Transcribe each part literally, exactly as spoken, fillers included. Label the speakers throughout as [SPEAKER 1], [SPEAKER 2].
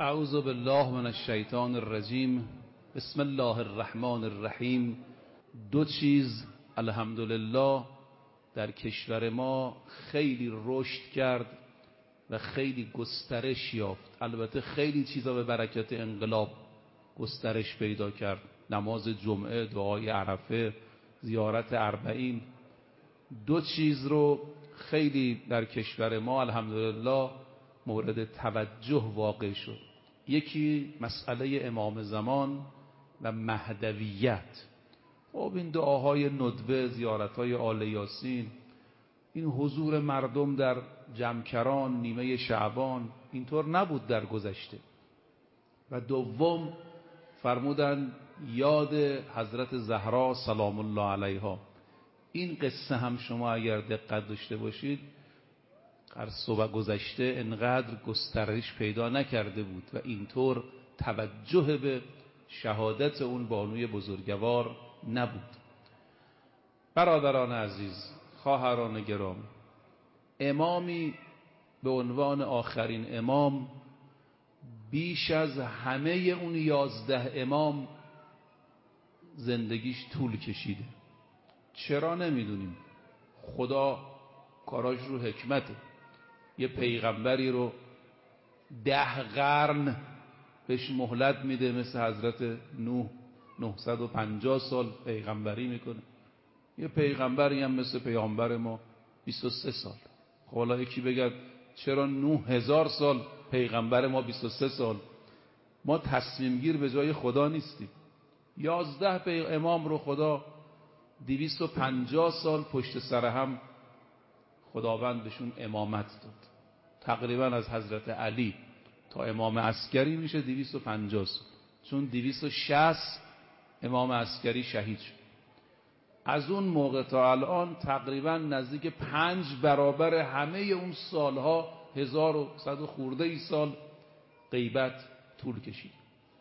[SPEAKER 1] اعوذ بالله من الشیطان الرجیم. بسم الله الرحمن الرحیم. دو چیز الحمدلله در کشور ما خیلی رشد کرد و خیلی گسترش یافت. البته خیلی چیزا به برکت انقلاب گسترش پیدا کرد. نماز جمعه، دعای عرفه، زیارت اربعین. دو چیز رو خیلی در کشور ما الحمدلله مورد توجه واقع شد. یکی مسئله امام زمان و مهدویت. خب این دعاهای ندبه، زیارتهای آل یاسین، این حضور مردم در جمکران نیمه شعبان اینطور نبود در گذشته. و دوم فرمودن یاد حضرت زهرا سلام الله علیها. این قصه هم شما اگر دقت داشته باشید در صبح گذشته انقدر گسترش پیدا نکرده بود و اینطور توجه به شهادت اون بانوی بزرگوار نبود. برادران عزیز، خواهران گرام، امامی به عنوان آخرین امام بیش از همه اون یازده امام زندگیش طول کشیده. چرا نمیدونیم؟ خدا کاراش رو حکمته. یه پیغمبری رو ده قرن بهش مهلت میده، مثل حضرت نوح نهصد و پنجاه سال پیغمبری میکنه. یه پیغمبری هم مثل پیامبر ما بیست و سه سال. خب حالا یکی بگه چرا نوح هزار سال پیغمبر ما بیست و سه سال؟ ما تصمیم گیر به جای خدا نیستیم. یازده پی امام رو خدا دویست و پنجاه سال پشت سر هم خداوند بهشون امامت داد. تقریبا از حضرت علی تا امام عسکری میشه دویست و پنجاه سال، چون دویست و شصت امام عسکری شهید شد. از اون موقع تا الان تقریبا نزدیک پنج برابر همه اون سالها، هزار و صد و خورده ای سال غیبت طول کشید.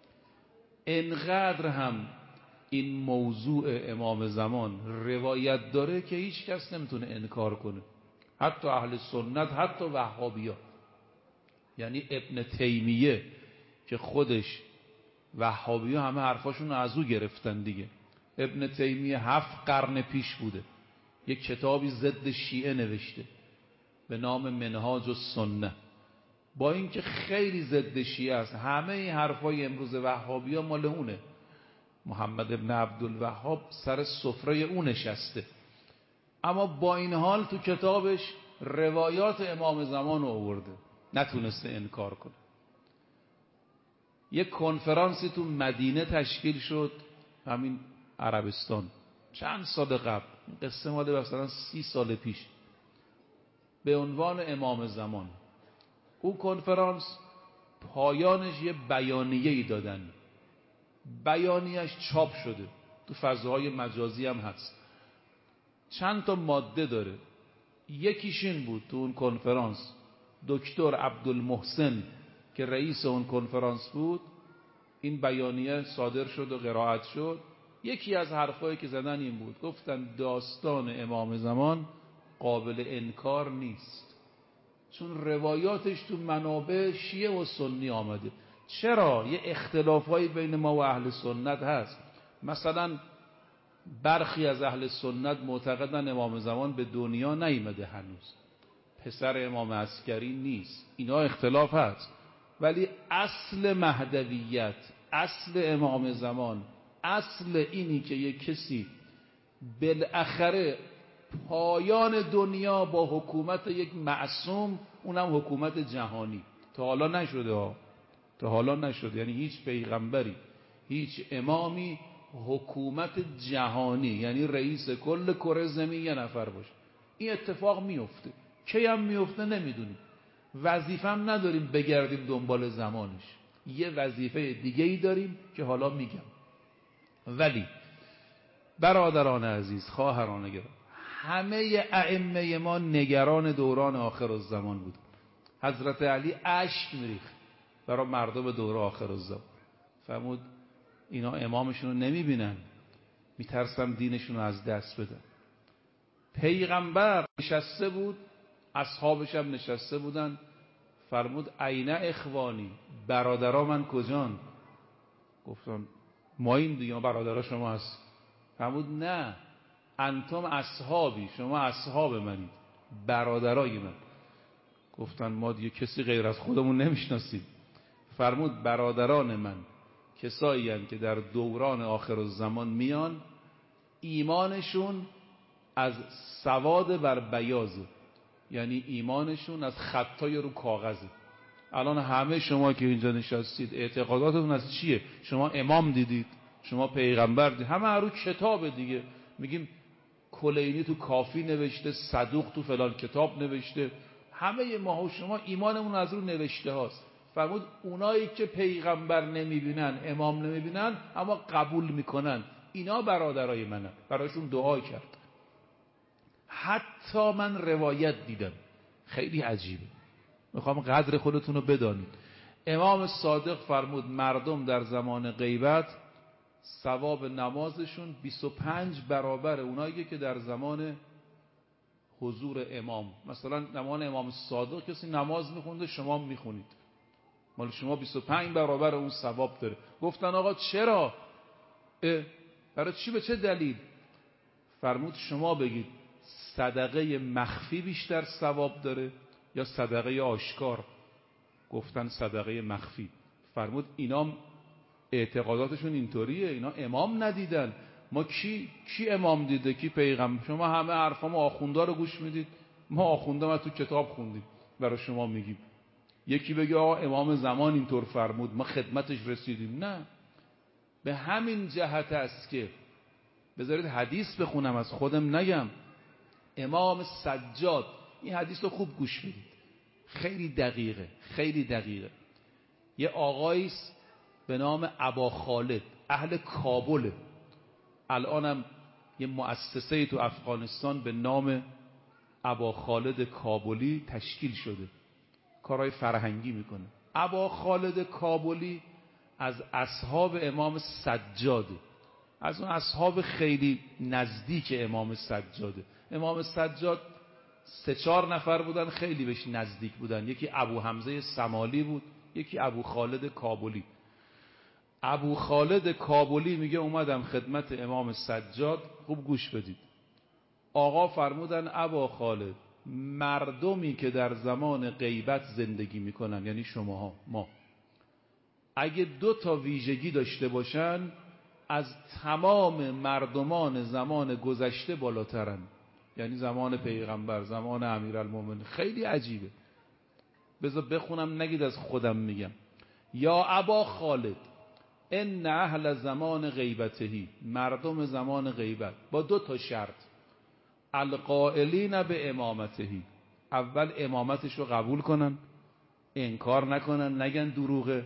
[SPEAKER 1] انقدر هم این موضوع امام زمان روایت داره که هیچ کس نمیتونه انکار کنه، حتی اهل سنت، حتی وهابی‌ها. یعنی ابن تیمیه که خودش، وهابی‌ها همه حرفاشون از او گرفتن دیگه. ابن تیمیه هفت قرن پیش بوده یک کتابی ضد شیعه نوشته به نام منهاج السنه. با اینکه خیلی ضد شیعه است، همه این حرفای امروز وهابی‌ها مال اونه. محمد ابن عبدالوهاب سر سفره اون نشسته، اما با این حال تو کتابش روایات امام زمان رو آورده، نتونسته انکار کنه. یک کنفرانسی تو مدینه تشکیل شد، همین عربستان، چند سال قبل، قصه مال مثلا سی سال پیش، به عنوان امام زمان. اون کنفرانس پایانش یه بیانیه‌ای دادن. بیانیه‌اش چاپ شده، تو فضاهای مجازی هم هست، چند تا ماده داره. یکیش این بود تو اون کنفرانس دکتر عبدالمحسن که رئیس اون کنفرانس بود، این بیانیه صادر شد و قرائت شد. یکی از حرفایی که زدن این بود، گفتن داستان امام زمان قابل انکار نیست، چون روایاتش تو منابع شیعه و سنی آمده. چرا؟ یه اختلافایی بین ما و اهل سنت هست. مثلا برخی از اهل سنت معتقدن امام زمان به دنیا نیامده هنوز، پسر امام عسکری نیست. اینا اختلاف هست، ولی اصل مهدویت، اصل امام زمان، اصل اینی که یک کسی بالاخره پایان دنیا با حکومت یک معصوم، اونم حکومت جهانی، تا حالا نشده ها، تا حالا نشده. یعنی هیچ پیغمبری، هیچ امامی حکومت جهانی، یعنی رئیس کل کره زمین یه نفر باشه. این اتفاق میفته، کی هم میفته نمیدونیم. وظیفه هم نداریم بگردیم دنبال زمانش، یه وظیفه دیگه ای داریم که حالا میگم. ولی برادران عزیز، خواهران گرامی، همه ائمه ما نگران دوران آخر الزمان بود. حضرت علی اشک میریخت برای مردم دوره آخر الزمان. فرمود اینا امامشون رو نمیبینن، میترسن دینشون رو از دست بدن. پیغمبر نشسته بود، اصحابش هم نشسته بودن، فرمود عین اخوانی، برادرها من کجان؟ گفتن ما این دیگه، برادرها شما هست. فرمود نه، انتم اصحابی، شما اصحاب منید، برادرای من. گفتن ما دیگه کسی غیر از خودمون نمیشناسیم. فرمود برادران من کسایی هستند که در دوران آخرالزمان میان، ایمانشون از سواد بر بیاضه، یعنی ایمانشون از خطای رو کاغذه. الان همه شما که اینجا نشستید اعتقاداتتون از چیه؟ شما امام دیدید، شما پیغمبر دیدید، همه رو کتاب دیگه. میگیم کلینی تو کافی نوشته، صدوق تو فلان کتاب نوشته، همه ما و شما ایمانمون از رو نوشته هاست. فرمود اونایی که پیغمبر نمیبینن، امام نمیبینن، اما قبول میکنن، اینا برادرای منن. برایشون دعا کرد. حتی من روایت دیدم، خیلی عجیبه، میخوام قدر خودتون رو بدانید. امام صادق فرمود مردم در زمان غیبت ثواب نمازشون بیست و پنج برابر اونایی که در زمان حضور امام، مثلا زمان امام صادق کسی نماز میخونده، شما میخونید، مال شما بیست و پنج برابر اون ثواب داره. گفتن آقا چرا؟ برای چی؟ به چه دلیل؟ فرمود شما بگید صدقه مخفی بیشتر ثواب داره یا صدقه آشکار؟ گفتن صدقه مخفی. فرمود اینا اعتقاداتشون اینطوریه، اینا امام ندیدن. ما کی کی امام دیده، کی پیغمبر؟ شما همه حرفامو آخوندا رو گوش میدید، ما آخوندا ما تو کتاب خوندیم برای شما میگیم. یکی بگه آقا امام زمان اینطور فرمود ما خدمتش رسیدیم، نه. به همین جهت است که بذارید حدیث بخونم، از خودم نگم. امام سجاد، این حدیث رو خوب گوش بدید، خیلی دقیقه، خیلی دقیقه. یه آقاییست به نام ابا خالد، اهل کابل، الانم یه مؤسسه تو افغانستان به نام ابا خالد کابلی تشکیل شده، کارهای فرهنگی میکنه. ابا خالد کابلی از اصحاب امام سجاده، از اون اصحاب خیلی نزدیک امام سجاده. امام سجاد سه چهار نفر بودن خیلی بهش نزدیک بودن، یکی ابو حمزه سمالی بود، یکی ابو خالد کابلی. ابو خالد کابلی میگه اومدم خدمت امام سجاد، خوب گوش بدید. آقا فرمودن ابا خالد، مردمی که در زمان غیبت زندگی میکنن، یعنی شماها، ما، اگه دو تا ویژگی داشته باشن از تمام مردمان زمان گذشته بالاترن، یعنی زمان پیغمبر، زمان امیرالمومنین. خیلی عجیبه، بذار بخونم نگید از خودم میگم. یا ابا خالد ان اهل زمان غیبتهی، مردم زمان غیبت با دو تا شرط، القائلین به امامتهی، اول امامتش رو قبول کنن، انکار نکنن، نگن دروغه.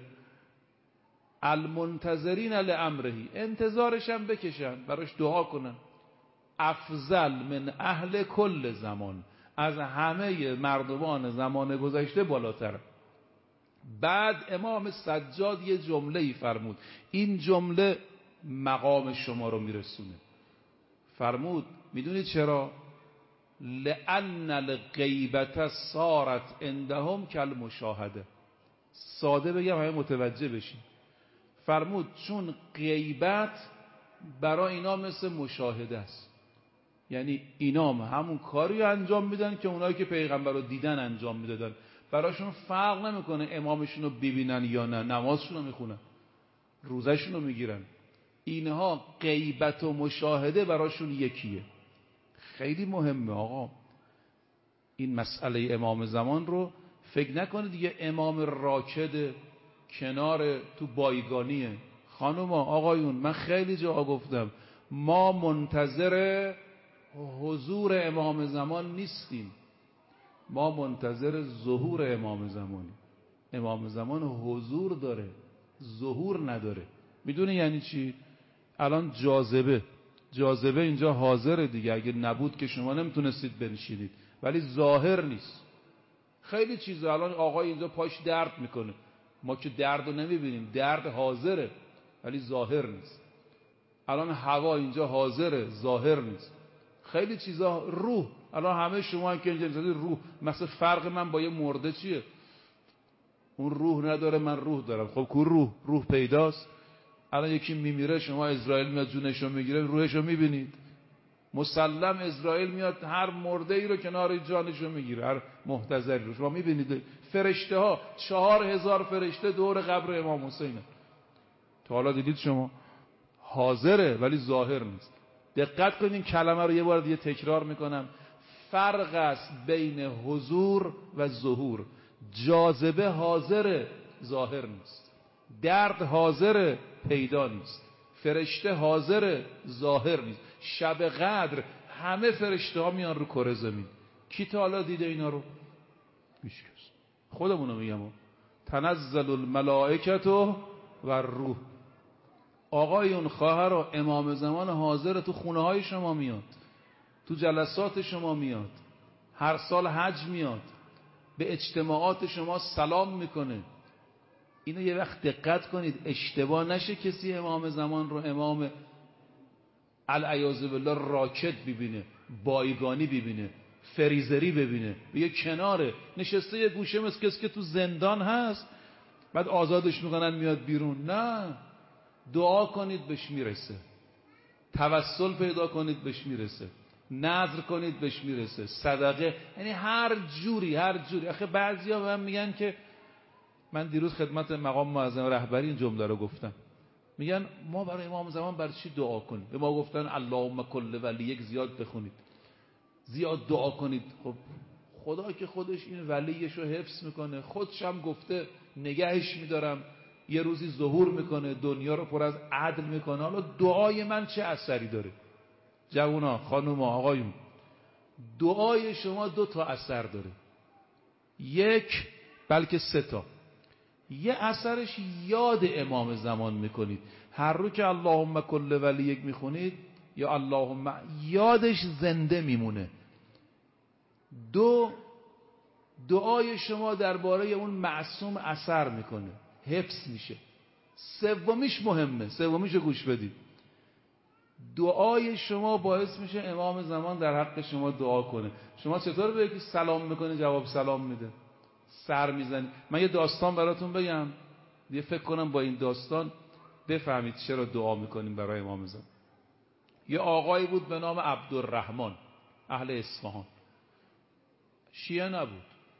[SPEAKER 1] المنتظرین لامرهی، انتظارش هم بکشن، براش دعا کنن. افضل من اهل کل زمان، از همه مردمان زمان گذشته بالاتر. بعد امام سجاد یه جمله ای فرمود، این جمله مقام شما رو میرسونه. فرمود میدونید چرا؟ لأن الغیبت صارت عندهم کالمشاهده. ساده بگم همه متوجه بشین. فرمود چون غیبت برای اینا مثل مشاهده است، یعنی اینا همون کاری انجام میدن که اونایی که پیغمبر رو دیدن انجام میدادن. براشون فرق نمیکنه امامشون رو ببینن یا نه، نمازشون رو میخونن، روزشون رو میگیرن. اینها غیبت و مشاهده براشون یکیه. خیلی مهمه آقا این مسئله امام زمان رو. فکر نکنید دیگه امام راکد کنار تو بایگانیه. خانوما آقایون، من خیلی جا گفتم ما منتظر حضور امام زمان نیستیم، ما منتظر ظهور امام زمانیم. امام زمان حضور داره، ظهور نداره. میدونی یعنی چی؟ الان جاذبه جاذبه اینجا حاضره دیگه، اگه نبود که شما نمیتونستید بنشینید، ولی ظاهر نیست. خیلی چیزا الان آقای اینجا پاش درد میکنه، ما که درد رو نمیبینیم، درد حاضره ولی ظاهر نیست. الان هوا اینجا حاضره، ظاهر نیست. خیلی چیزا، روح، الان همه شما هم که اینجا نشستید روح، مثلا فرق من با یه مرده چیه؟ اون روح نداره من روح دارم. خب کو روح روح پیداست. الان یکی میمیره شما اسرائیل میاد جونشو میگیره روحشو میبینید؟ مسلم اسرائیل میاد هر مرده ای رو کنار جانشو میگیره، هر محتضری رو شما میبینید. فرشته ها چهار هزار فرشته دور قبر امام حسینه. تا حالا دیدید شما؟ حاضره ولی ظاهر نیست. دقت کنید این کلمه رو یه بار دیگه تکرار میکنم. فرق است بین حضور و ظهور. جاذبه حاضره ظاهر نیست. درد حاضره پیدا نیست. فرشته حاضره ظاهر نیست. شب قدر همه فرشته ها میان رو کره زمین. کی تا حالا دیده اینا رو؟ هیچ کس. خودمونو میگم تنزل الملائکه و روح. آقایون خواهر و امام زمان حاضر تو خونه های شما میاد، تو جلسات شما میاد، هر سال حج میاد، به اجتماعات شما سلام میکنه. اینو یه وقت دقت کنید اشتباه نشه کسی امام زمان رو امام العیاذ بالله راکت ببینه، بایگانی ببینه، فریزری ببینه، یه کناره نشسته یه گوشه مثل کسی که تو زندان هست بعد آزادش میکنن میاد بیرون. نه، دعا کنید بهش میرسه، توسل پیدا کنید بهش میرسه، نذر کنید بهش میرسه، صدقه، یعنی هر جوری هر جوری. آخه بعضیا به من میگن که من دیروز خدمت مقام معظم رهبری این جمله رو گفتم، میگن ما برای امام زمان برای چی دعا کنیم؟ به ما گفتن اللهم کل ولی یک زیاد بخونید، زیاد دعا کنید. خب خدا که خودش این ولیش رو حفظ میکنه، خودش هم گفته نگهش میدارم، یه روزی ظهور میکنه، دنیا رو پر از عدل میکنه. حالا دعای من چه اثری داره؟ جوونا، خانوما، آقایون، دعای شما دو تا اثر داره، یک بلکه سه تا. یه اثرش یاد امام زمان میکنید. هر رو که اللهم کل ولی یک میخونید یا اللهم، یادش زنده میمونه. دو، دعای شما درباره اون معصوم اثر میکنه، حفظ میشه. سومیش مهمه، سومیشو گوش بدید. دعای شما باعث میشه امام زمان در حق شما دعا کنه. شما چطور به یکی سلام میکنه جواب سلام میده؟ سر میزنی. من یه داستان براتون بگم، یه فکر کنم با این داستان بفهمید چرا دعا میکنیم برای امام زمان. یه آقایی بود به نام عبدالرحمن، اهل اصفهان، شیعه نبود،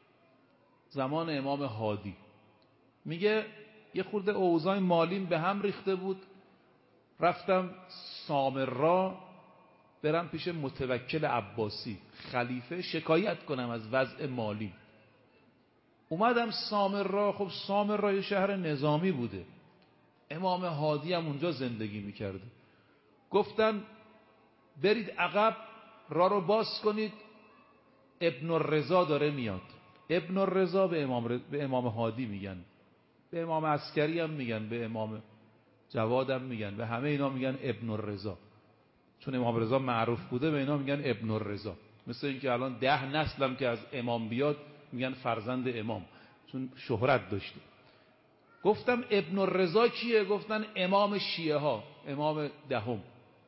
[SPEAKER 1] زمان امام هادی. میگه یه خورده اوضاع مالیم به هم ریخته بود، رفتم سامرا برم پیش متوکل عباسی خلیفه شکایت کنم از وضع مالی. اومدم سامرا. خب سامرا یه شهر نظامی بوده، امام هادی هم اونجا زندگی میکرده. گفتن برید عقب، راه رو باز کنید، ابن الرضا داره میاد. ابن الرضا به امام, ر... به امام هادی میگن، به امام عسکری هم میگن، به امام جواد هم میگن، به همه اینا میگن ابن الرضا، چون امام رضا معروف بوده به اینا میگن ابن الرضا. مثل اینکه الان ده نسلم که از امام بیاد میگن فرزند امام، چون شهرت داشته. گفتم ابن الرضا کیه؟ گفتن امام شیعه ها، امام دهم.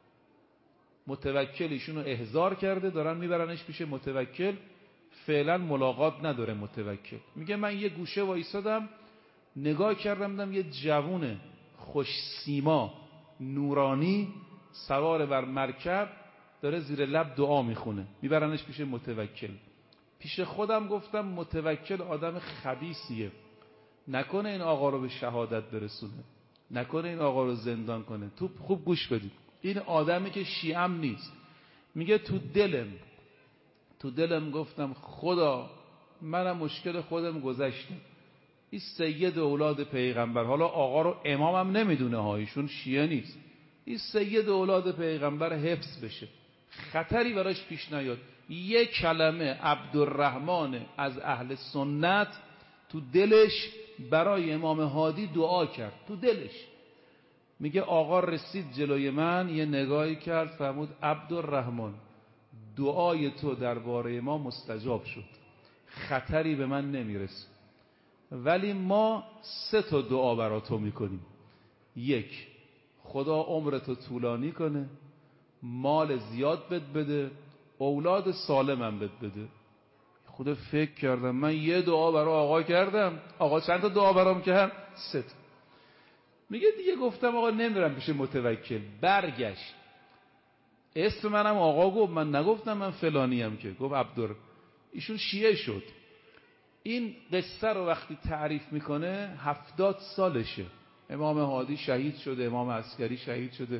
[SPEAKER 1] متوکل ایشونو احضار کرده، دارن میبرنش پیش متوکل. فعلا ملاقات نداره متوکل. میگه من یه گوشه وایسادم نگاه کردم، دیدم یه جوون خوش سیما نورانی سوار بر مرکب داره زیر لب دعا میخونه، میبرنش پیش متوکل. پیش خودم گفتم متوکل آدم خبیثیه، نکنه این آقا رو به شهادت برسونه، نکنه این آقا رو زندان کنه. تو خوب گوش بدید، این آدمی که شیعم نیست. میگه تو دلم تو دلم گفتم خدا منم مشکل خودم گذشته، این سید اولاد پیغمبر، حالا آقا رو امامم نمیدونه ها، ایشون شیعه نیست، این سید اولاد پیغمبر حفظ بشه، خطری براش پیش نیاد. یک کلمه عبدالرحمن از اهل سنت تو دلش برای امام هادی دعا کرد، تو دلش. میگه آقا رسید جلوی من، یه نگاهی کرد، فرمود عبدالرحمن دعای تو درباره ما مستجاب شد، خطری به من نمیرسه، ولی ما سه تا دعا برای تو میکنیم. یک، خدا عمرتو طولانی کنه، مال زیاد بد بده، اولاد سالمم بد بده. خود فکر کردم من یه دعا برای آقا کردم، آقا چند تا دعا برام کرد؟ سه تا. میگه دیگه گفتم آقا نمیرم پیش متوکل. برگشت اسم منم آقا گفت، من نگفتم من فلانیم که، گفت عبدالر. ایشون شیعه شد. این قصه رو وقتی تعریف میکنه هفتاد سالشه. امام هادی شهید شده، امام عسکری شهید شده.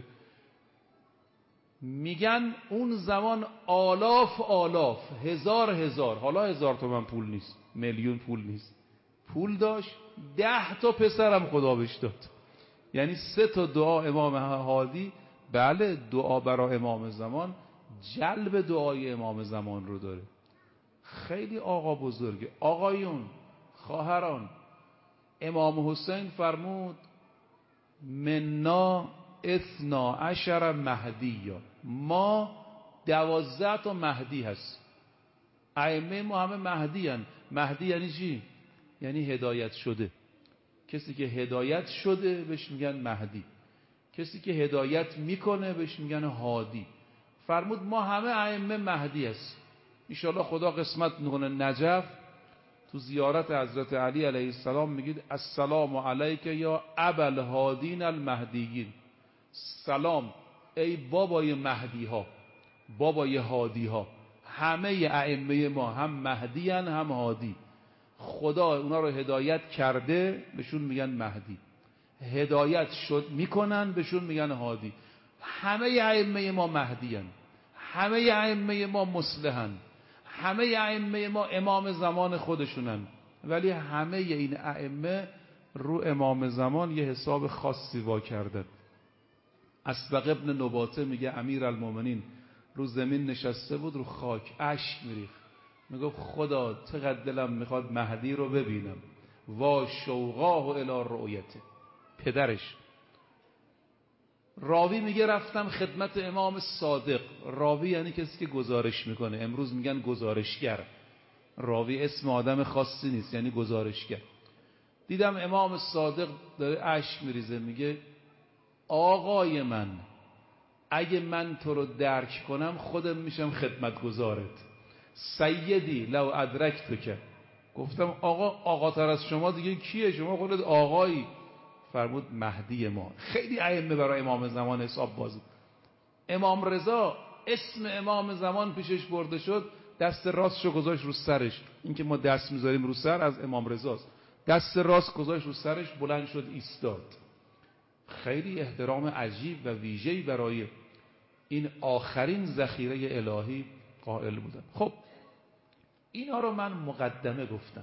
[SPEAKER 1] میگن اون زمان آلاف آلاف، هزار هزار، حالا هزار تومن پول نیست، میلیون پول نیست، پول داشت. ده تا پسرم خدا بهش داد. یعنی سه تا دعا امام هادی، بله دعا برای امام زمان جلب دعای امام زمان رو داره. خیلی آقا بزرگه. آقایون، خواهران، امام حسین فرمود منا اثنا عشر مهدی، ما دوازده تا مهدی هست. ائمه ما همه مهدی هن. مهدی یعنی چی؟ یعنی هدایت شده. کسی که هدایت شده بهش میگن مهدی، کسی که هدایت میکنه بهش میگن هادی. فرمود ما همه ائمه مهدی هست. انشاءالله خدا قسمت میکنه نجف تو زیارت حضرت علی علیه السلام میگید السلام علیک یا ابوالهادین المهدیین. سلام ای بابای مهدی ها، بابای هادی ها. همه ائمه ما هم مهدی هن هم هادی. خدا اونا رو هدایت کرده بهشون میگن مهدی، هدایت شد میکنن بهشون میگن هادی. همه ائمه ما مهدی هن، همه ائمه ما مصلحن، همه ائمه ما امام زمان خودشونن. ولی همه این ائمه رو امام زمان یه حساب خاصی وا کردن. اسبق ابن نباته میگه امیرالمومنین رو زمین نشسته بود، رو خاک اشک میریخت، میگه خدا چقدر دلم میخواد مهدی رو ببینم. وا شوقاه الی رؤیته. پدرش راوی میگه رفتم خدمت امام صادق. راوی یعنی کسی که گزارش میکنه، امروز میگن گزارشگر. راوی اسم آدم خاصی نیست، یعنی گزارشگر. دیدم امام صادق داره اشک میریزه، میگه آقای من اگه من تو رو درک کنم خودم میشم خدمتگزارت. سیدی لو ادرکت که. گفتم آقا، آقا تر از شما دیگه کیه؟ شما خودت آقایی. فرمود مهدی ما. خیلی ائمه برای امام زمان حساب بازی. امام رضا اسم امام زمان پیشش برده شد، دست راستشو گذاشت رو سرش. این که ما دست میذاریم رو سر از امام رضاست. دست راست گذاشت رو سرش، بلند شد ایستاد. خیلی احترام عجیب و ویژه‌ای برای این آخرین ذخیره الهی قائل بودن. خب اینا رو من مقدمه گفتم.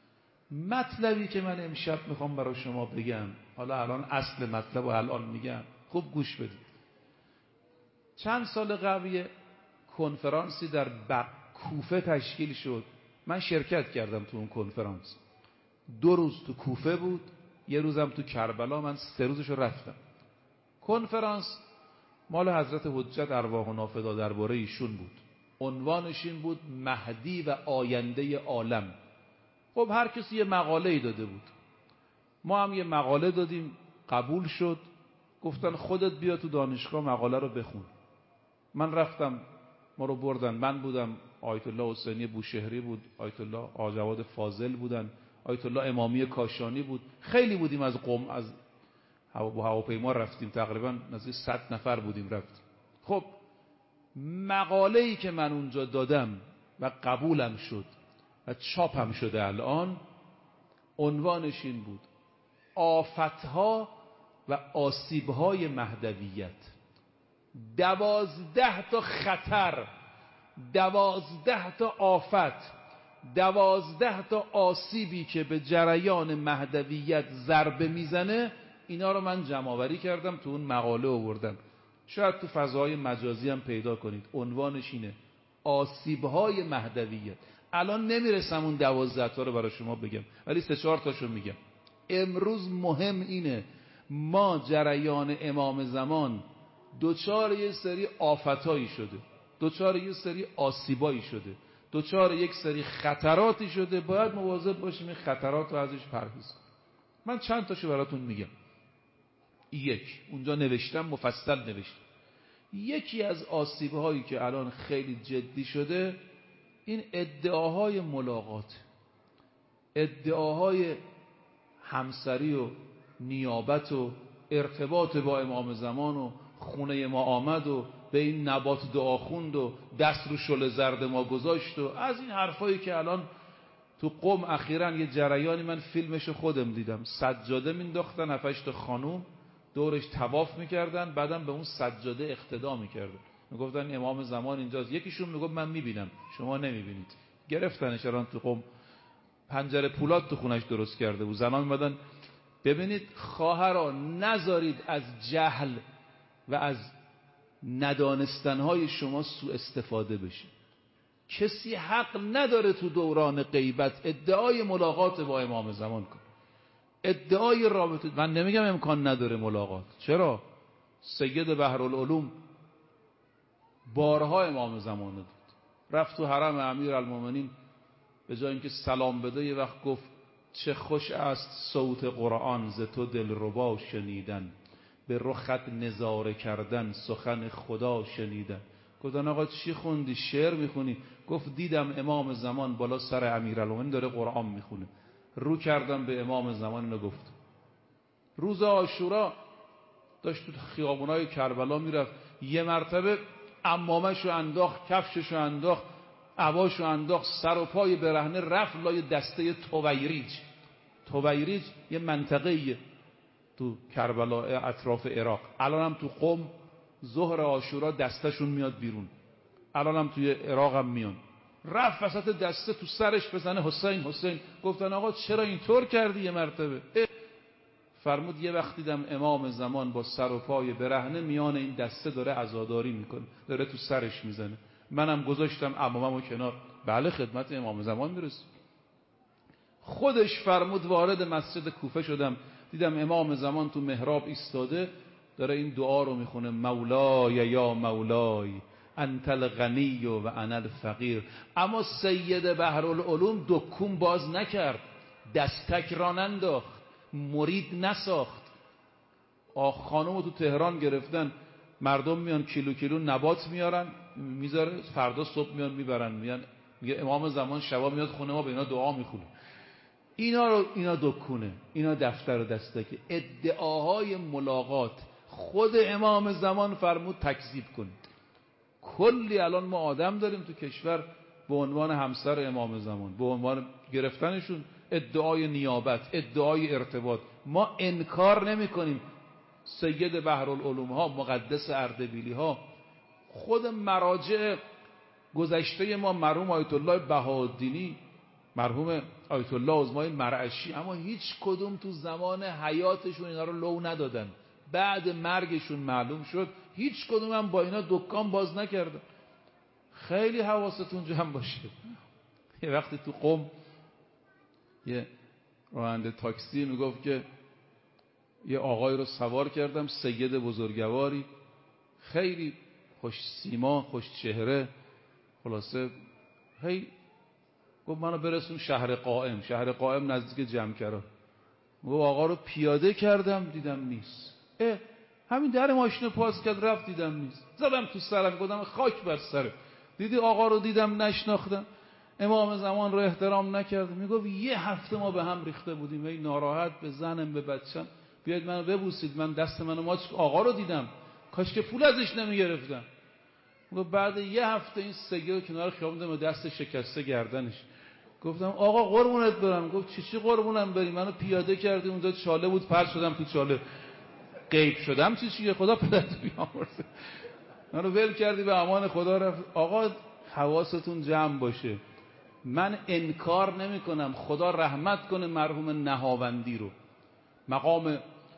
[SPEAKER 1] مطلبی که من امشب میخوام برای شما بگم، حالا الان اصل مطلب رو الان میگم، خوب گوش بدید. چند سال قبل کنفرانسی در کوفه تشکیل شد. من شرکت کردم تو اون کنفرانس. دو روز تو کوفه بود، یه روزم تو کربلا. من سه روزشو رفتم. کنفرانس مال حضرت حجت ارواح و نافدا درباره ایشون بود. عنوانش این بود مهدی و آینده عالم. خب هر کسی یه مقاله ای داده بود. ما هم یه مقاله دادیم، قبول شد. گفتن خودت بیا تو دانشگاه مقاله رو بخون. من رفتم، ما رو بردن. من بودم، آیت الله حسینی بوشهری بود، آیت الله آقا جواد فاضل بودن، آیت الله امامی کاشانی بود. خیلی بودیم از قم، از هوا هواپیما رفتیم، تقریبا نزدیک صد نفر بودیم رفتیم. خب مقاله‌ای که من اونجا دادم و قبولم شد و چاپم شده الان، عنوانش این بود آفتها و آسیبهای مهدویت. دوازده تا خطر، دوازده تا آفت، دوازده تا آسیبی که به جریان مهدویت ضربه میزنه، اینا رو من جمع آوری کردم، تو اون مقاله آوردم. شاید تو فضای مجازی هم پیدا کنید. عنوانش اینه آسیبهای مهدویت. الان نمیرسم اون دوازده تا رو برای شما بگم، ولی سه چهار تاشو میگم. امروز مهم اینه ما جریان امام زمان دوچار یه سری آفتایی شده، دوچار یه سری آسیبایی شده، دوچار یک سری خطراتی شده. باید مواظب باشیم این خطرات رو ازش پرهیز کنیم. من چند تاشو براتون میگم. یک، اونجا نوشتم، مفصل نوشتم. یکی از آسیب‌هایی که الان خیلی جدی شده این ادعاهای ملاقات، ادعاهای همسری و نیابت و ارتباط با امام زمان و خونه ما آمد و به این نبات دعا خوند و دست رو شل زرد ما گذاشت و از این حرفایی که الان تو قم اخیراً یه جریانی، من فیلمشو خودم دیدم، سجاده مینداختن هفتش تا خانوم دورش طواف میکردن، بعدم به اون سجاده اقتدا میکردن، میگفتن امام زمان اینجاست. یکیشون میگفت من میبینم شما نمیبینید. گرفتنش الان تو قم، پنجره پولاد تو خونش درست کرده بود. زنان میمدن. ببینید خواهرا، نذارید از جهل و از ندانستنهای شما سوء استفاده بشه. کسی حق نداره تو دوران غیبت ادعای ملاقات با امام زمان کنه، ادعای رابطه. من نمیگم امکان نداره ملاقات، چرا؟ سید بحرالعلوم بارها امام زمان دید، رفت تو حرم امیرالمومنین، به جای اینکه سلام بده یه وقت گفت چه خوش است صوت قرآن ز تو دلربا شنیدن، به رخت نظاره کردن سخن خدا شنیدن. گفتن آقا چی خوندی؟ شعر میخونی؟ گفت دیدم امام زمان بالا سر امیرالمومنین داره قرآن میخونه، رو کردم به امام زمان اینو گفت. روز عاشورا داشت تو خیابونای کربلا میرفت، یه مرتبه عمامشو انداخت، کفششو انداخت، عباشو انداخت، سر و پای برهنه رفت لای دسته تویریج. تویریج یه منطقه‌ایه تو کربلا اطراف عراق. الان هم تو قم ظهر عاشورا دستشون میاد بیرون، الان هم توی عراق هم میان. رفت وسط دسته تو سرش بزنه حسین حسین. گفتن آقا چرا اینطور کردی یه مرتبه؟ فرمود یه وقت دیدم امام زمان با سر و پای برهنه میان این دسته داره عزاداری میکنه، داره تو سرش میزنه. منم گذاشتم عماممو کنار. بله خدمت امام زمان میرسیم. خودش فرمود وارد مسجد کوفه شدم، دیدم امام زمان تو محراب ایستاده داره این دعا رو میخونه، مولای یا مولای انت الغنی و انا الفقیر. اما سید بحرالعلوم دکون باز نکرد، دستک را ننداخت، مرید نساخت. آخ خانومو تو تهران گرفتن، مردم میان کیلو کیلو نبات میارن میذاره، فردا صبح میان میبرن، میان میگه امام زمان شبا میاد خونه ما به اینا دعا میخونه. اینا رو اینا دکونه، اینا دفتر و دستکه. ادعاهای ملاقات خود امام زمان فرمود تکذیب کنید. کلی الان ما آدم داریم تو کشور به عنوان همسر امام زمان، به عنوان گرفتنشون ادعای نیابت، ادعای ارتباط. ما انکار نمی کنیم سید بحرالعلوم ها، مقدس اردبیلی ها، خود مراجع گذشته ما، مرحوم آیت الله بهاءالدینی، مرحوم آیت الله عظمای مرعشی، اما هیچ کدوم تو زمان حیاتشون اینا رو لو ندادن. بعد مرگشون معلوم شد هیچ کدوم هم با اینا دکان باز نکردن. خیلی حواستون جمع باشه. یه وقتی تو قم یه راننده تاکسی میگفت که یه آقای رو سوار کردم، سید بزرگواری، خیلی خوش سیما، خوش چهره، خلاصه هی گفت منو برسون شهر قائم. شهر قائم نزدیک جمکرا. گفت آقا رو پیاده کردم دیدم نیست. اه همین در ماشین پاس کرد رفت دیدم نیست. زدم تو سرم گفتم خاک بر سره، دیدی آقا رو دیدم نشناختم، امام زمان رو احترام نکرد. میگفت یه هفته ما به هم ریخته بودیم، ای ناراحت به زنم به بچم، بیاید منو ببوسید، من دست منو ماچ، آقا رو دیدم کاش که پول ازش نمیگرفتم. میگفت بعد یه هفته این سگه رو کنار خیابون دست شکسته گردنش. گفتم آقا قربونت برم. گفت چی چی قربونم بری، منو پیاده کردی اونجا چاله بود پرت شدم تو چاله غیب شدم، چی چیه خدا پدرت بیامرزه، منو ول کردی به امان خدا رفت. آقا حواستون جمع باشه. من انکار نمی کنم، خدا رحمت کنه مرحوم نهاوندی رو، مقام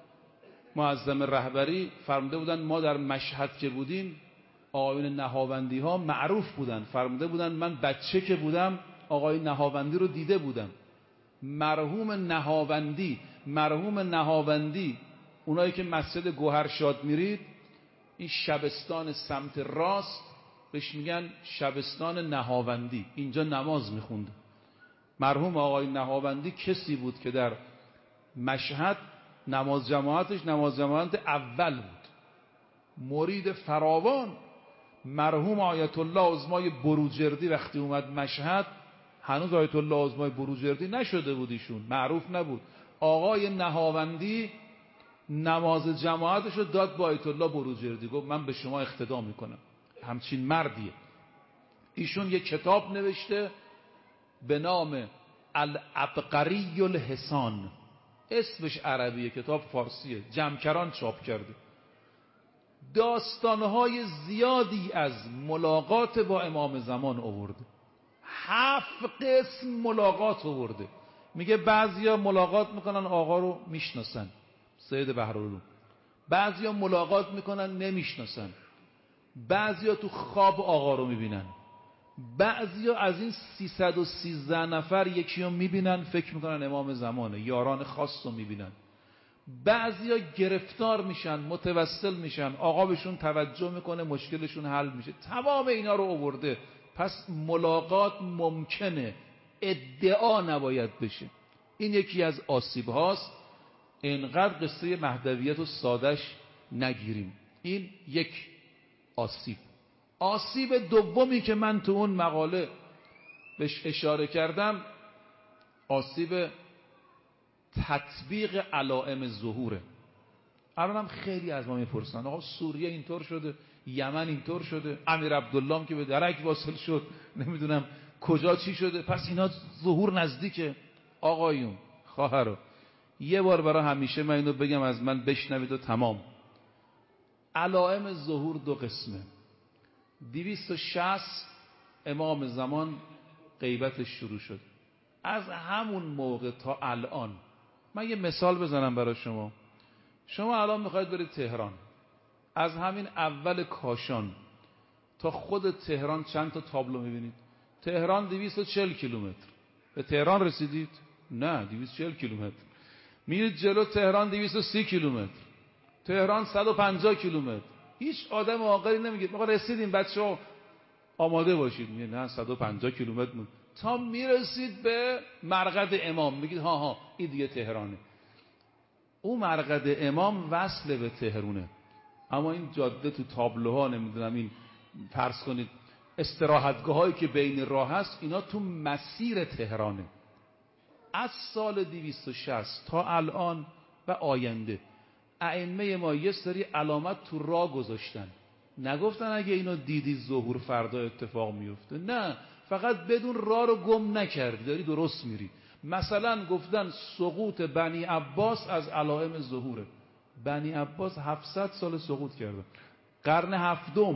[SPEAKER 1] معظم رهبری فرموده بودن ما در مشهد که بودیم آقایون نهاوندی ها معروف بودن، فرموده بودن من بچه که بودم آقای نهاوندی رو دیده بودم. مرحوم نهاوندی، مرحوم نهاوندی، اونایی که مسجد گوهرشاد میرید، این شبستان سمت راست بهش میگن شبستان نهاوندی، اینجا نماز میخوند. مرحوم آقای نهاوندی کسی بود که در مشهد نماز جماعتش نماز جماعت اول بود، مرید فراوان. مرحوم آیت الله عظمای بروجردی وقتی اومد مشهد، هنوز آیت الله عظمای بروجردی نشده بود، ایشون معروف نبود. آقای نهاوندی نماز جماعتش رو داد با آیت الله بروجردی، گفت من به شما اقتدا میکنم. همچین مردیه. ایشون یک کتاب نوشته به نام العبقری الحسان، اسمش عربیه، کتاب فارسیه، جمکران چاپ کرده. داستانهای زیادی از ملاقات با امام زمان آورده، هفت قسم ملاقات آورده. میگه بعضیا ملاقات میکنن آقا رو میشناسن، سید بحرالعلوم، بعضیا ملاقات میکنن نمیشناسن، بعضیا تو خواب آقا رو میبینن، بعضیا از این سیصد و سیزده نفر یکی رو میبینن فکر میکنن امام زمانه، یاران خاص رو میبینن، بعضیا گرفتار میشن متوسل میشن، آقا بهشون توجه میکنه مشکلشون حل میشه. تمام اینا رو آورده. پس ملاقات ممکنه، ادعا نباید بشه. این یکی از آسیب هاست. اینقدر قصه مهدویت و سادش نگیریم. این یک آسیب. آسیب دومی که من تو اون مقاله بهش اشاره کردم، آسیب تطبیق علائم ظهوره. الان هم خیلی از ما میپرسن آقا سوریه اینطور شده، یمن اینطور شده، امیر عبدالله که به درک واصل شد، نمیدونم کجا چی شده، پس اینا ظهور نزدیکه. آقایون خواهرو، یه بار برای همیشه من اینو بگم، از من بشنوید و تمام. علائم ظهور دو قسمه. دویست و شصت امام زمان غیبتش شروع شد. از همون موقع تا الان، من یه مثال بزنم برای شما. شما الان میخواید برید تهران، از همین اول کاشان تا خود تهران چند تا تابلو میبینید؟ تهران دویست و چهل کیلومتر. به تهران رسیدید؟ نه، دویست و چهل کیلومتر. میرید جلو، تهران دویست و سی کیلومتر، تهران صد و پنجاه کیلومتر. هیچ آدم عاقلی نمیگه ما رسیدیم بچه‌ها آماده باشید. میگه نه، صد و پنجاه کیلومتر مون. تا میرسید به مرقد امام میگید ها ها این دیگه تهرانه. اون مرقد امام وصل به تهرونه، اما این جاده تو تابلوها، نمیدونم این فرض کنید استراحتگاه هایی که بین راه هست، اینا تو مسیر تهرانه. از سال دویست و شصت تا الان و آینده ائمه ما یه سری علامت تو راه گذاشتن. نگفتن اگه اینو دیدی ظهور فردا اتفاق میفته، نه، فقط بدون راه رو گم نکردی، داری درست میری. مثلا گفتن سقوط بنی عباس از علائم ظهوره. بنی عباس هفتصد سال سقوط کردن، قرن هفتم.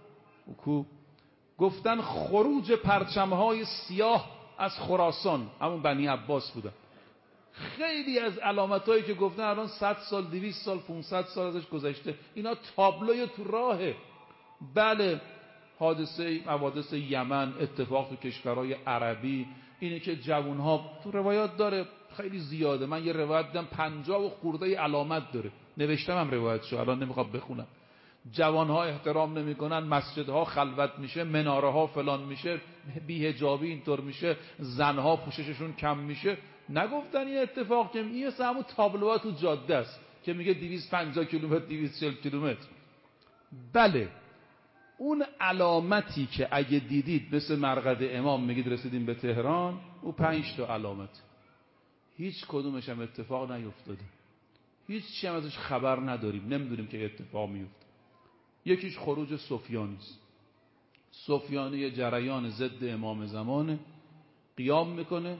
[SPEAKER 1] گفتن خروج پرچمهای سیاه از خراسان، همون بنی عباس بودن. خیلی از علامتایی که گفتن الان صد سال، دویست سال، پانصد سال ازش گذشته، اینا تابلوی تو راهه. بله، حادثه حوادث یمن، اتفاق تو کشورهای عربی، اینه که جوانها تو روایات داره خیلی زیاده. من یه روایت دیدم پنجاه و خورده علامت داره، نوشتم هم روایتشو، الان نمیخوام بخونم. جوانها احترام نمیکنن، مسجدها خلوت میشه، مناره ها فلان میشه، بی‌حجابی اینطور میشه، زنها پوشششون کم میشه. نگفتن این اتفاق که این مثل همون تابلوها تو جاده است که میگه دویست و پنجاه کیلومتر، دویست و چهل کیلومتر. بله، اون علامتی که اگه دیدید مثل مرقد امام میگید رسیدیم به تهران، او پنج تا علامت، هیچ کدومش هم اتفاق نیفتاده، هیچ چی هم ازش خبر نداریم، نمیدونیم که اتفاق میفته. یکیش خروج سفیانی است. سفیانی جریان ضد امام زمانه، قیام میکنه،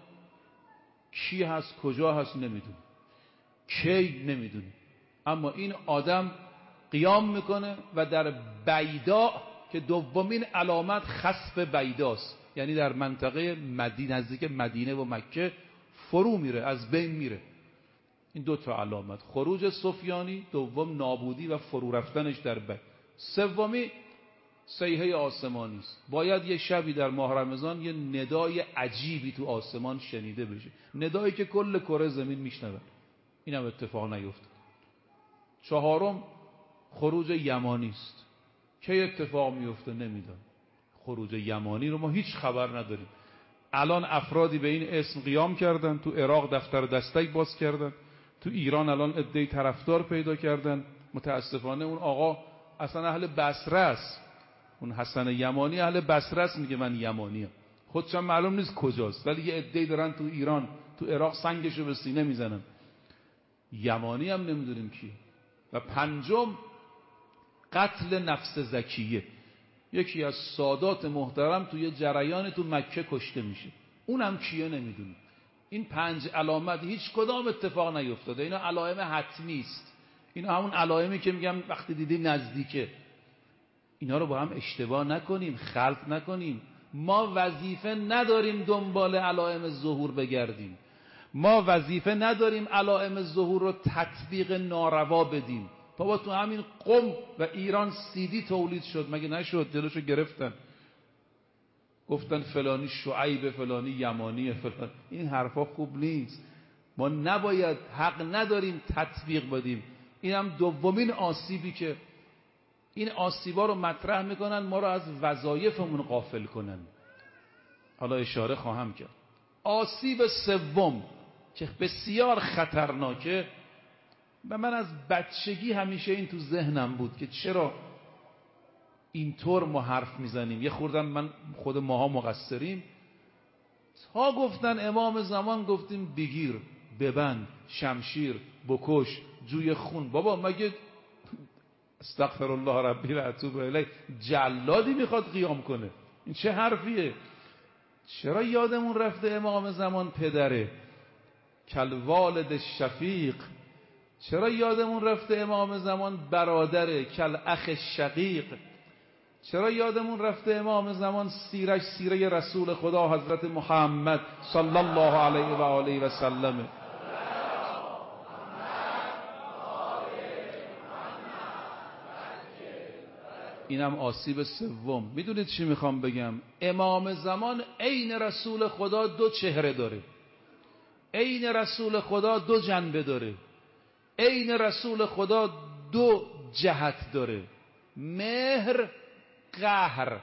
[SPEAKER 1] کی هست کجا هست نمیدونه، کی نمیدونه، اما این آدم قیام میکنه و در بیدا که دومین علامت خسف بیداست، یعنی در منطقه مدینه نزدیک مدینه و مکه فرو میره، از بین میره. این دو تا علامت، خروج سفیانی، دوم نابودی و فرو رفتنش در بید، سومی صیحه آسمانی است. باید یه شبی در ماه رمضان یه ندای عجیبی تو آسمان شنیده بشه، ندایی که کل کره زمین میشنون. اینم اتفاق نیفتاد. چهارم خروج یمانی است. کی اتفاق میفته نمیدونم. خروج یمانی رو ما هیچ خبر نداریم. الان افرادی به این اسم قیام کردن، تو عراق دفتر دستک باز کردن، تو ایران الان عده‌ای طرفدار پیدا کردن. متاسفانه اون آقا اصلا اهل بصره است، اون حسن یمانی اهل بصره است، میگه من یمانیم، خودش هم معلوم نیست کجاست، ولی یه عده‌ای دارن تو ایران تو عراق سنگشو به سینه میزنن. یمانی هم نمیدونیم کی. و پنجم قتل نفس زکیه، یکی از سادات محترم توی جریان تو مکه کشته میشه، اونم کیه نمیدونیم. این پنج علامت هیچ کدام اتفاق نیفتاده، اینا علائم حتمی است، اینا همون علائمی که میگم وقتی دیدی نزدیکه. اینا رو با هم اشتباه نکنیم، خلط نکنیم. ما وظیفه نداریم دنبال علائم ظهور بگردیم، ما وظیفه نداریم علائم ظهور رو تطبیق ناروا بدیم. بابا تو همین قم و ایران سیدی تولید شد، مگه نشد؟ دلشو گرفتن، گفتن فلانی شعیب، فلانی یمانی، فلان. این حرفا خوب نیست، ما نباید، حق نداریم تطبیق بدیم. این هم دومین آسیبی که این آسیبا رو مطرح میکنن، ما رو از وظایفمون غافل کنن. حالا اشاره خواهم کرد. آسیب سوم که بسیار خطرناکه و من از بچگی همیشه این تو ذهنم بود که چرا اینطور ما حرف میزنیم، یه خوردم من خود ماها مقصریم. تا گفتن امام زمان گفتیم بگیر، ببند، شمشیر، بکش، جوی خون. بابا مگه استغفر الله ربی و اتوب الیه جلادی میخواد قیام کنه؟ این چه حرفیه؟ چرا یادمون رفته امام زمان پدره، کل والد شفیق؟ چرا یادمون رفته امام زمان برادره، کل اخ شقیق؟ چرا یادمون رفته امام زمان سیرش سیره رسول خدا حضرت محمد صلی الله علیه و آله و سلم؟ اینم آسیب سوم. میدونید چی میخوام بگم؟ امام زمان عین رسول خدا دو چهره داره، عین رسول خدا دو جنبه داره، عین رسول خدا دو جهت داره، مهر، قهر.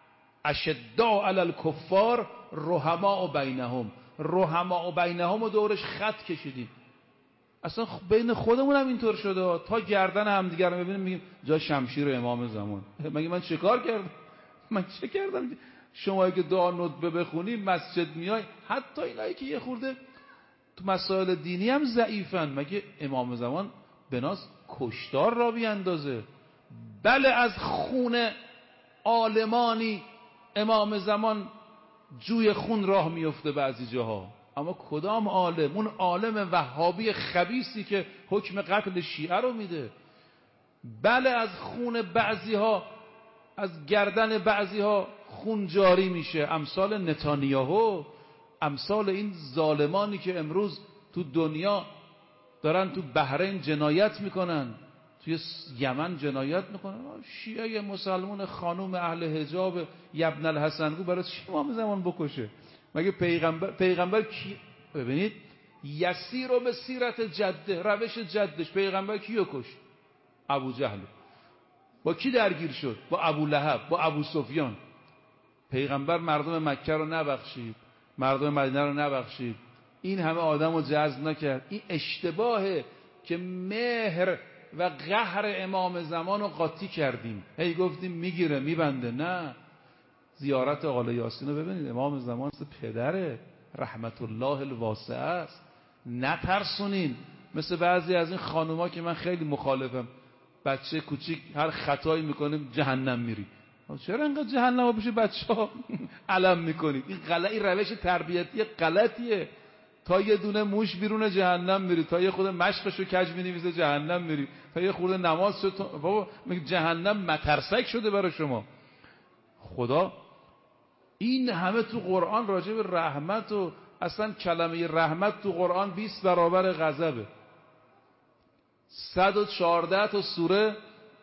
[SPEAKER 1] اشداء علی الکفار رحماء بینهم، رحماء بینهم و دورش خط کشیدیم. اصلا بین خودمون هم اینطور شده، تا گردن همدیگر رو ببینیم میگیم جا شمشیر امام زمان. مگه من چه کار کردم؟ من چه کردم؟ شمایی که دعا ندبه بخونی مسجد میای، حتی اینایی که یه خورده تو مسائل دینی هم ضعیفن، مگه امام زمان بناس کشتار را بیاندازه؟ بله از خون عالمانی امام زمان جوی خون راه میفته بعضی جاها، اما کدام عالم؟ اون عالم وهابی خبیثی که حکم قتل شیعه رو میده. بله از خون بعضی ها، از گردن بعضی ها خون جاری میشه، امثال نتانیاهو، امثال این ظالمانی که امروز تو دنیا دارن تو بحرین جنایت میکنن، توی یمن جنایت میکنن. شیعه مسلمان خانوم اهل حجاب یبن الحسنگو برای چی امام زمان بکشه؟ مگه پیغمبر پیغمبر کی؟ ببینید یسیر رو به سیرت جده، روش جدش، پیغمبر کیو کشت؟ ابو جهل. با کی درگیر شد؟ با ابو لهب، با ابو سفیان. پیغمبر مردم مکه رو نبخشید، مردم مدینه رو نبخشید، این همه آدم رو جذب نکرد. این اشتباهه که مهر و قهر امام زمان رو قاطی کردیم، هی گفتیم میگیره میبنده. نه، زیارت آل یاسین رو ببینید، امام زمان پدره، رحمت الله الواسعه است. نترسونین مثل بعضی از این خانوما که من خیلی مخالفم، بچه کوچیک هر خطایی میکنه جهنم میری. چرا انقدر جهنم بشه بچه ها علم میکنی؟ این غلطی، روش تربیتی غلطیه. تا یه دونه موش بیرون جهنم میری، تا یه خود مشقشو کج مینویسه جهنم میری، تا یه خورده نماز شد. بابا جهنم مترسک شده برای شما. خدا این همه تو قرآن راجع به رحمت، و اصلا کلمه رحمت تو قرآن بیست برابر غضبه. صد و چهارده تا سوره،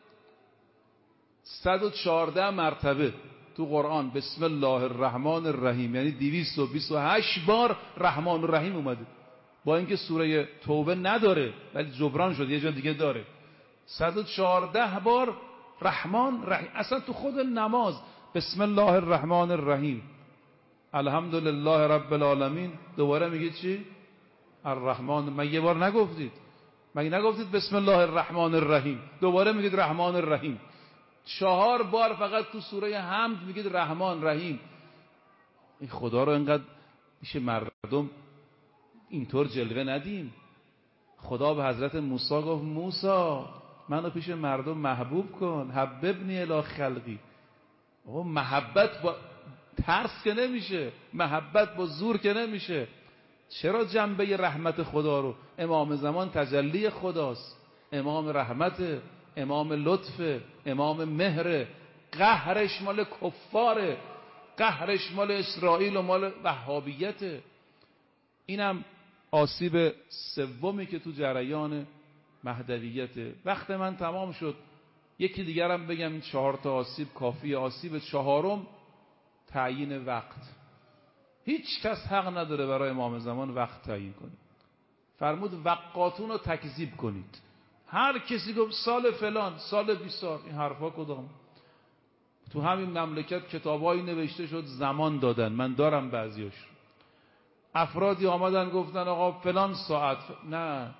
[SPEAKER 1] صد و چهارده مرتبه تو قرآن بسم الله الرحمن الرحیم، یعنی دویست و بیست و هشت بار رحمان الرحیم اومده، با اینکه سوره توبه نداره ولی جبران شد یه جا دیگه داره. صد و چهارده بار رحمان رحیم. اصلا تو خود نماز بسم الله الرحمن الرحیم، الحمدلله رب العالمین، دوباره میگه چی؟ الرحمن. من یه بار نگفتید؟ مگه نگفتید بسم الله الرحمن الرحیم؟ دوباره میگید رحمان الرحیم. چهار بار فقط تو سوره حمد میگید رحمان رحیم. این خدا رو انقدر میشه مردم اینطور جلوه ندیم. خدا به حضرت موسی گفت موسی منو پیش مردم محبوب کن، حببنی الی خلقی. آقا محبت با ترس که نمیشه، محبت با زور که نمیشه. چرا جنبه رحمت خدا رو؟ امام زمان تجلی خداست، امام رحمت، امام لطف، امام مهر. قهرش مال کفاره، قهرش مال اسرائیل و مال وهابیته. اینم آسیب سومی که تو جریان مهدویته. وقت من تمام شد. یکی دیگرم بگم، این چهار تا آسیب کافیه. آسیب چهارم تعیین وقت. هیچ کس حق نداره برای امام زمان وقت تعیین کنه. فرمود وقاتون رو تکذیب کنید. هر کسی گفت سال فلان، سال بیسار، این حرفا کدام؟ تو همین مملکت کتابایی نوشته شد زمان دادن، من دارم بعضیاش. افرادی آمدن گفتن آقا فلان ساعت، نه،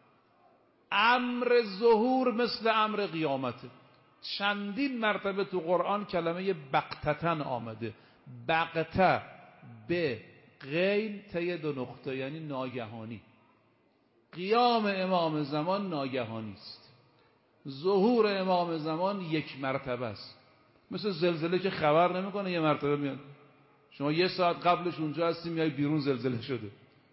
[SPEAKER 1] امر ظهور مثل امر قیامته. چندین مرتبه تو قرآن کلمه بغتتن آمده. بغته به غین ته دو نقطه، یعنی ناگهانی. قیام امام زمان ناگهانی است. ظهور امام زمان یک مرتبه است. مثل زلزله که خبر نمیکنه یه مرتبه میاد. شما یه ساعت قبلش اونجا هستیم میای بیرون زلزله شده.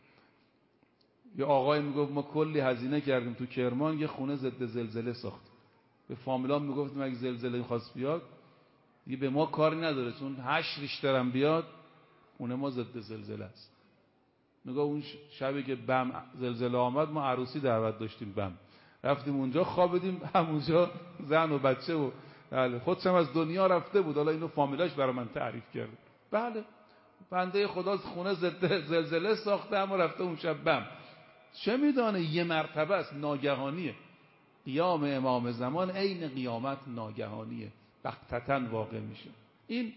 [SPEAKER 1] یه آقای میگفت ما کلی هزینه کردیم تو کرمان یه خونه ضد زلزله ساخت. به فامیلام میگفتیم اگه زلزله خواست بیاد دیگه به ما کاری نداره، چون هشت ریشتر هم بیاد خونه ما ضد زلزله است. میگه اون شبی که بم زلزله آمد ما عروسی دعوت داشتیم بم، رفتیم اونجا خوابیدیم، همونجا زن و بچه و بله خودش هم از دنیا رفته بود. حالا اینو فامیلاش برای من تعریف کرد. بله بنده خدا خونه ضد زلزله ساخته اما رفته اون شب بم. چه میدانه یه مرتبه است، ناگهانیه. قیام امام زمان عین قیامت ناگهانیه، بغتتن واقع میشه. این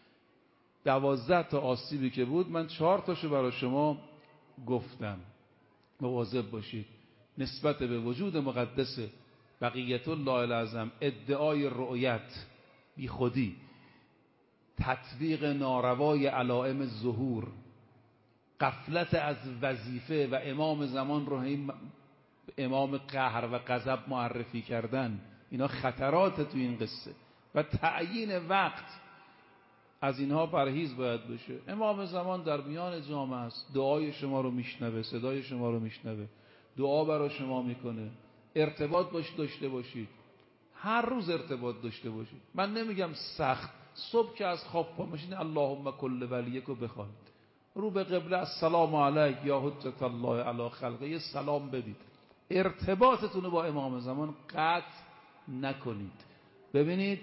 [SPEAKER 1] دوازده تا آسیبی که بود، من چهار تاشو برای شما گفتم. مواظب باشید نسبت به وجود مقدس بقیت الله العظم، ادعای رؤیت، بی خودی، تطبیق ناروای علائم ظهور، غفلت از وظیفه و امام زمان رو این امام قهر و غضب معرفی کردن، اینا خطرات تو این قصه. و تعیین وقت، از اینها پرهیز باید بشه. امام زمان در میان جامعه است، دعای شما رو میشنوه، صدای شما رو میشنوه، دعا برای شما میکنه. ارتباط باش داشته باشید، هر روز ارتباط داشته باشید. من نمیگم سخت، صبح که از خواب پا میشین اللهم کل ولیک رو بخوانید، رو به قبله السلام علیک یا حجت الله علی خلقه یه سلام بدید. ارتباطتون رو با امام زمان قطع نکنید. ببینید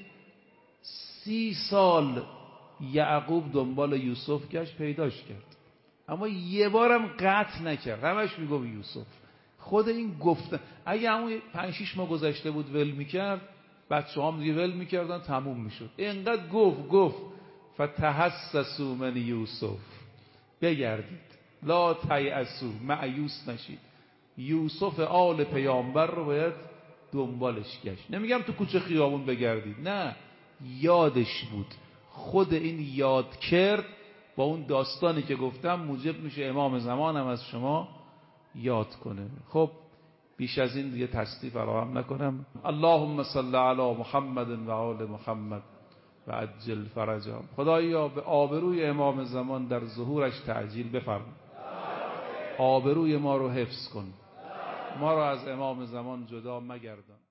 [SPEAKER 1] سی سال یعقوب دنبال یوسف گشت، پیداش کرد، اما یه بارم قطع نکرد، همش میگفت یوسف. خود این گفتن اگه همون پنج شیش ماه گذشته بود ول میکرد، بچه هم دیگه ول میکردن، تموم میشد. اینقدر گفت گفت فتحسسوا من یوسف، بگردید، لا تیأسوا، مایوس نشید. یوسف آل پیامبر رو باید دنبالش گشت. نمیگم تو کوچه خیابون بگردید، نه، یادش بود. خود این یاد کرد با اون داستانی که گفتم موجب میشه امام زمان هم از شما یاد کنه. خب بیش از این دیگه تصدیق فراهم نکنم. اللهم صل علی محمد و آل محمد و عجل فرجهم. خدایا به آبروی امام زمان در ظهورش تعجیل بفرما، آبروی ما رو حفظ کن، ما رو از امام زمان جدا مگردان.